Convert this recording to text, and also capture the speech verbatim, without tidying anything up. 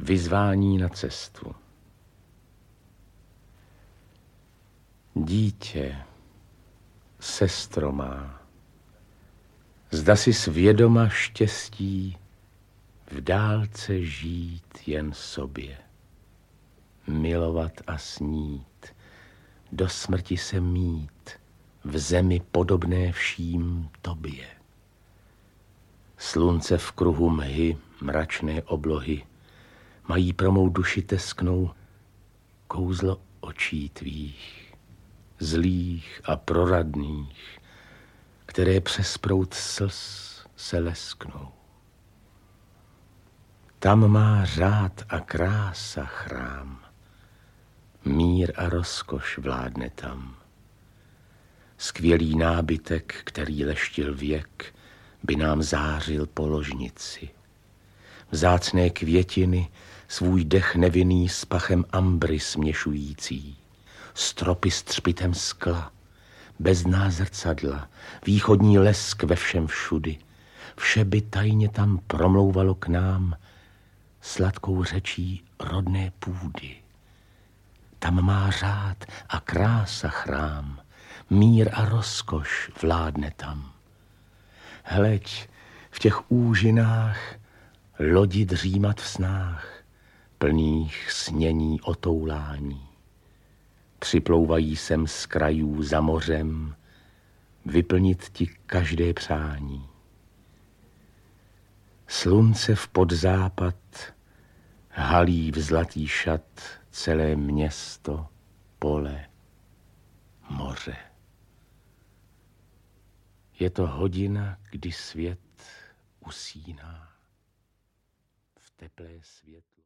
Vyzvání na cestu. Dítě, sestro má, zda si svědoma štěstí v dálce žít jen sobě, milovat a snít, do smrti se mít, v zemi podobné vším tobě. Slunce v kruhu mhy, mračné oblohy, mají pro mou duši tesknou kouzlo očí tvých, zlých a proradných, které přes proud slz se lesknou. Tam má řád a krása chrám, mír a rozkoš vládne tam. Skvělý nábytek, který leštil věk, by nám zářil po ložnici. Vzácné květiny, svůj dech nevinný s pachem ambry směšující, stropy s třpitem skla, bezná zrcadla, východní lesk ve všem všudy, vše by tajně tam promlouvalo k nám sladkou řečí rodné půdy. Tam má řád a krása chrám, mír a rozkoš vládne tam. Hleď, v těch úžinách lodi dřímat v snách, plných snění otoulání. Připlouvají sem z krajů za mořem, vyplnit ti každé přání. Slunce v podzápad halí v zlatý šat celé město, pole, moře. Je to hodina, kdy svět usíná v teplé světle.